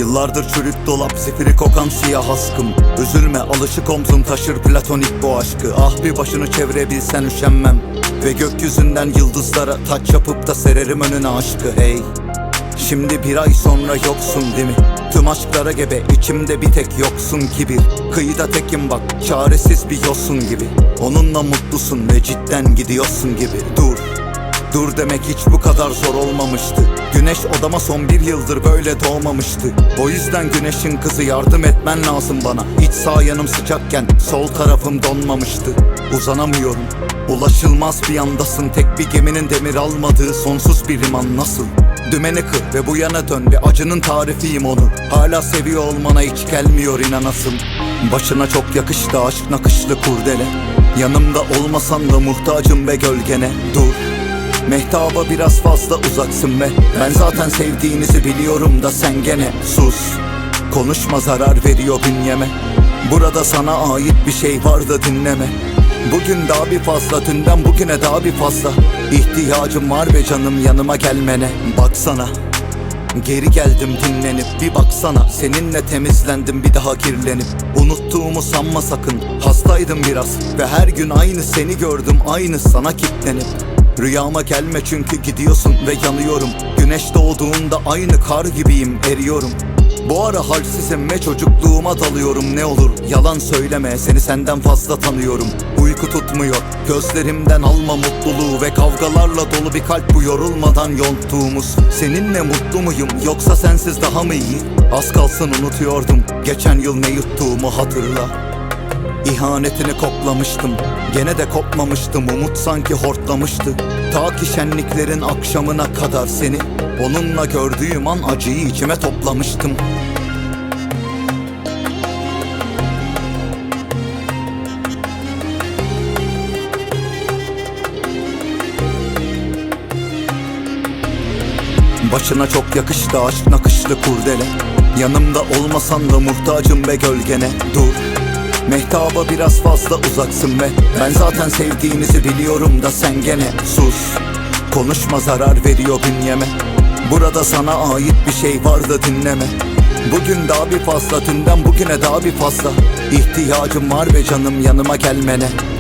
Yıllardır çürük dolap, zifiri kokan siyah askım. Üzülme, alışık omzum taşır platonik bu aşkı. Ah bir başını çevirebilsen üşenmem. Ve gökyüzünden yıldızlara taç yapıp da sererim önüne aşkı. Hey, şimdi bir ay sonra yoksun değil mi? Tüm aşklara gebe, içimde bir tek yoksun kibir. Kıyıda tekim bak, çaresiz bir yosun gibi. Onunla mutlusun ve cidden gidiyorsun gibi. Dur demek hiç bu kadar zor olmamıştı. Güneş odama son bir yıldır böyle doğmamıştı. O yüzden güneşin kızı, yardım etmen lazım bana. İç sağ yanım sıcakken sol tarafım donmamıştı. Uzanamıyorum, ulaşılmaz bir yandasın. Tek bir geminin demir almadığı sonsuz bir liman nasıl? Dümeni kır ve bu yana dön, ve acının tarifiyim onu. Hala seviyor olmana hiç gelmiyor inanasım. Başına çok yakıştı aşk nakışlı kurdele. Yanımda olmasan da muhtacım ve gölgene. Mehtaba biraz fazla uzaksın ve ben zaten sevdiğinizi biliyorum da sen gene sus. Konuşma, zarar veriyor bünyeme. Burada sana ait bir şey var da dinleme. Bugün daha bir fazla, dünden bugüne daha bir fazla. İhtiyacım var ve canım yanıma gelmene. Baksana, geri geldim dinlenip, bir baksana. Seninle temizlendim, bir daha kirlenip. Unuttuğumu sanma sakın, hastaydım biraz. Ve her gün aynı seni gördüm, aynı sana kilitlenip. Rüyama gelme çünkü gidiyorsun ve yanıyorum. Güneş doğduğunda aynı kar gibiyim, eriyorum. Bu ara halsizim ve çocukluğuma dalıyorum. Ne olur yalan söyleme, seni senden fazla tanıyorum. Uyku tutmuyor, gözlerimden alma mutluluğu. Ve kavgalarla dolu bir kalp bu yorulmadan yonttuğumuz. Seninle mutlu muyum yoksa sensiz daha mı iyi? Az kalsın unutuyordum, geçen yıl ne yuttuğumu hatırla. İhanetini koklamıştım, gene de kopmamıştım. Umut sanki hortlamıştı, ta ki şenliklerin akşamına kadar seni. Onunla gördüğüm an acıyı içime toplamıştım. Başına çok yakıştı aşk nakışlı kurdele. Yanımda olmasan da muhtacım ve gölgene. Mehtaba biraz fazla uzaksın ve ben zaten sevdiğinizi biliyorum da sen gene sus. Konuşma, zarar veriyor bünyeme. Burada sana ait bir şey var da dinleme. Bugün daha bir fazla, dünden bugüne daha bir fazla. İhtiyacım var ve canım yanıma gelmene.